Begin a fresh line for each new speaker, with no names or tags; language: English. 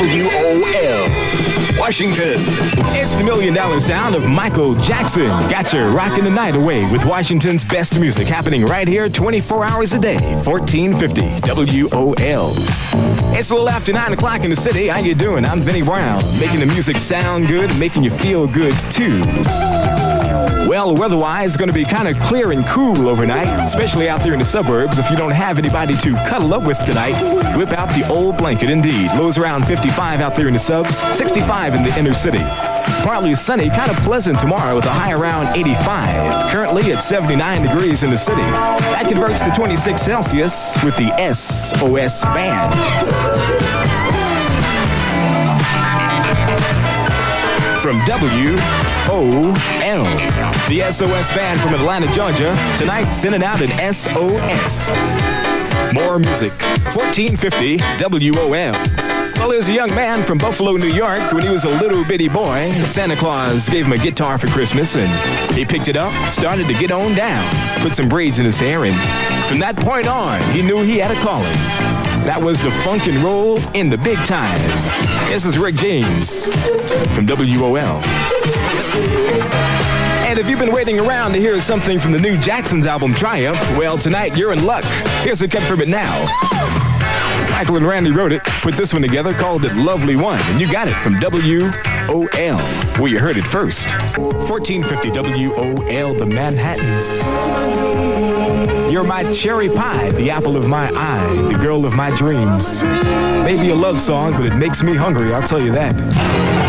WOL, Washington.
It's the $1 Million Sound of Michael Jackson. Got you rocking the night away with Washington's best music happening right here 24 hours a day, 1450 WOL. It's a little after 9 o'clock in the city. How you doing? I'm Vinny Brown, making the music sound good and making you feel good too. Well, weather-wise, it's going to be kind of clear and cool overnight, especially out there in the suburbs. If you don't have anybody to cuddle up with tonight, whip out the old blanket indeed. Lows around 55 out there in the subs, 65 in the inner city. Partly sunny, kind of pleasant tomorrow with a high around 85. Currently at 79 degrees in the city. That converts to 26 Celsius with the SOS band. From WOL, the SOS band from Atlanta, Georgia. Tonight, sending out an SOS. More music, 1450 WOL. Well, there's a young man from Buffalo, New York. When he was a little bitty boy, Santa Claus gave him a guitar for Christmas, and he picked it up, started to get on down, put some braids in his hair, and from that point on, he knew he had a calling. That was the funk and roll in the big time. This is Rick James from WOL. And if you've been waiting around to hear something from the new Jackson's album, Triumph, well, tonight you're in luck. Here's a cut from it now. Michael and Randy wrote it, put this one together, called it Lovely One, and you got it from WOL, where you heard it first. 1450 WOL, the Manhattans. You're my cherry pie, the apple of my eye, the girl of my dreams. Maybe a love song, but it makes me hungry, I'll tell you that.